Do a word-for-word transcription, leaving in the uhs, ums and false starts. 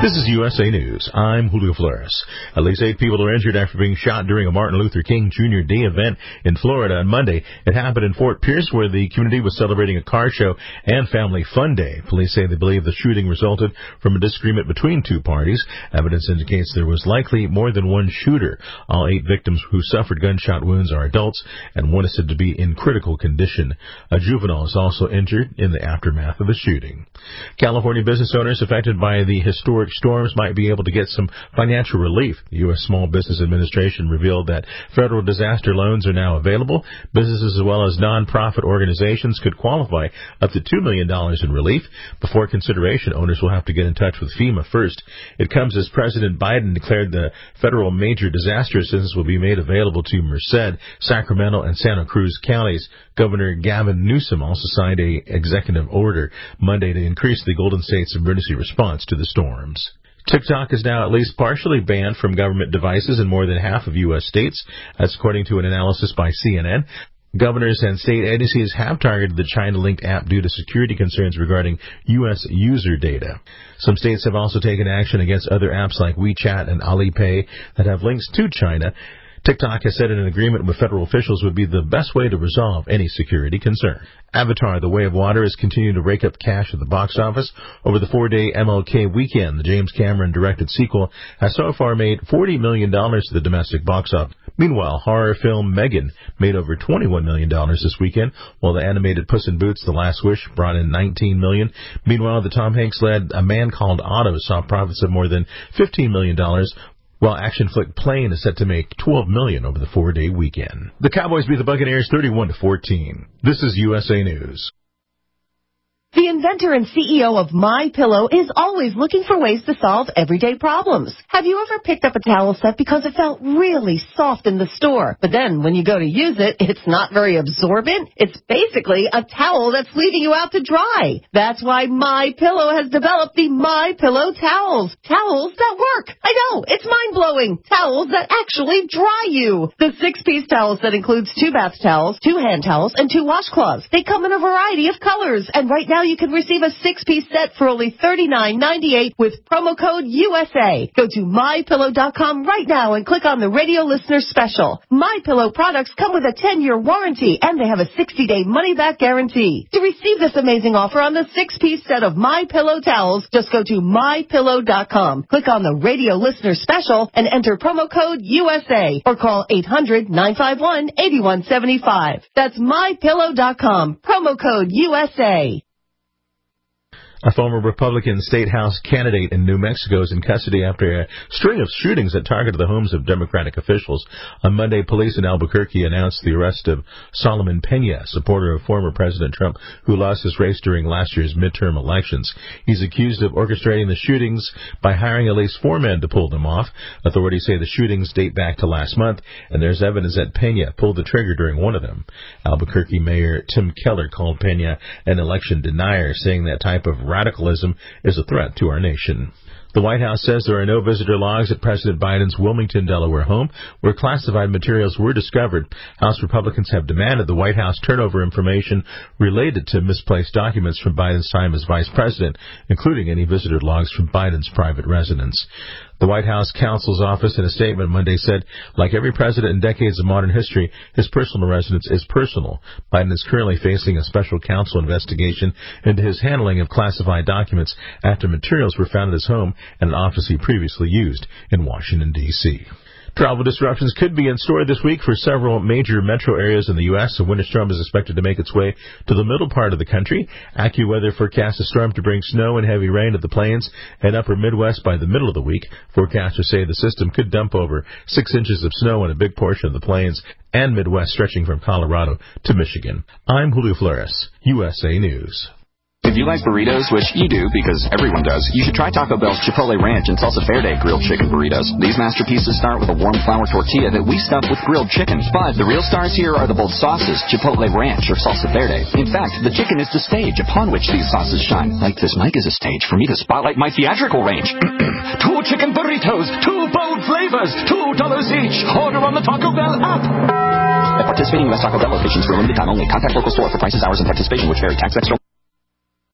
This is U S A News. I'm Julio Flores. At least eight people are injured after being shot during a Martin Luther King Junior Day event in Florida on Monday. It happened in Fort Pierce, where the community was celebrating a car show and family fun day. Police say they believe the shooting resulted from a disagreement between two parties. Evidence indicates there was likely more than one shooter. All eight victims who suffered gunshot wounds are adults, and one is said to be in critical condition. A juvenile is also injured in the aftermath of the shooting. California business owners affected by the historic storms might be able to get some financial relief. The U S Small Business Administration revealed that federal disaster loans are now available. Businesses as well as nonprofit organizations could qualify up to two million dollars in relief. Before consideration, owners will have to get in touch with FEMA first. It comes as President Biden declared the federal major disaster assistance will be made available to Merced, Sacramento, and Santa Cruz counties. Governor Gavin Newsom also signed an executive order Monday to increase the Golden State's emergency response to the storms. TikTok is now at least partially banned from government devices in more than half of U S states. That's according to an analysis by C N N. Governors and state agencies have targeted the China-linked app due to security concerns regarding U S user data. Some states have also taken action against other apps like WeChat and Alipay that have links to China. TikTok has said an agreement with federal officials would be the best way to resolve any security concern. Avatar: The Way of Water is continuing to rake up cash at the box office. Over the four-day M L K weekend, the James Cameron-directed sequel has so far made forty million dollars to the domestic box office. Meanwhile, horror film Megan made over twenty-one million dollars this weekend, while the animated Puss in Boots: The Last Wish brought in nineteen million dollars. Meanwhile, the Tom Hanks-led A Man Called Otto saw profits of more than fifteen million dollars, while action flick Plane is set to make twelve million dollars over the four-day weekend. The Cowboys beat the Buccaneers thirty-one to fourteen. This is U S A News. The inventor and C E O of MyPillow is always looking for ways to solve everyday problems. Have you ever picked up a towel set because it felt really soft in the store, but then when you go to use it, it's not very absorbent? It's basically a towel that's leaving you out to dry. That's why MyPillow has developed the MyPillow towels. Towels that work. I know, it's mind-blowing. Towels that actually dry you. The six-piece towel set includes two bath towels, two hand towels, and two washcloths. They come in a variety of colors, and right now you can receive a six-piece set for only thirty-nine ninety-eight with promo code U S A. Go to my pillow dot com right now and click on the radio listener special. MyPillow products come with a ten-year warranty, and they have a sixty-day money-back guarantee. To receive this amazing offer on the six-piece set of MyPillow towels, just go to my pillow dot com, click on the radio listener special, and enter promo code U S A, or call eight hundred nine five one eight one seven five. That's my pillow dot com, promo code U S A. A former Republican state house candidate in New Mexico is in custody after a string of shootings that targeted the homes of Democratic officials. On Monday, police in Albuquerque announced the arrest of Solomon Pena, a supporter of former President Trump, who lost his race during last year's midterm elections. He's accused of orchestrating the shootings by hiring at least four men to pull them off. Authorities say the shootings date back to last month, and there's evidence that Pena pulled the trigger during one of them. Albuquerque Mayor Tim Keller called Pena an election denier, saying that type of radicalism is a threat to our nation. The White House says there are no visitor logs at President Biden's Wilmington, Delaware home, where classified materials were discovered. House Republicans have demanded the White House turn over information related to misplaced documents from Biden's time as vice president, including any visitor logs from Biden's private residence. The White House counsel's office in a statement Monday said, like every president in decades of modern history, his personal residence is personal. Biden is currently facing a special counsel investigation into his handling of classified documents after materials were found at his home and an office he previously used in Washington, D C Travel disruptions could be in store this week for several major metro areas in the U S A winter storm is expected to make its way to the middle part of the country. AccuWeather forecasts a storm to bring snow and heavy rain to the plains and upper Midwest by the middle of the week. Forecasters say the system could dump over six inches of snow in a big portion of the plains and Midwest, stretching from Colorado to Michigan. I'm Julio Flores, U S A News. If you like burritos, which you do because everyone does, you should try Taco Bell's Chipotle Ranch and Salsa Verde grilled chicken burritos. These masterpieces start with a warm flour tortilla that we stuff with grilled chicken. But the real stars here are the bold sauces, Chipotle Ranch or Salsa Verde. In fact, the chicken is the stage upon which these sauces shine. Like this mic is a stage for me to spotlight my theatrical range. Two chicken burritos, two bold flavors, two dollars each. Order on the Taco Bell app. At participating U S Taco Bell locations for a limited time only. Contact local store for prices, hours, and participation, which vary. Tax extra.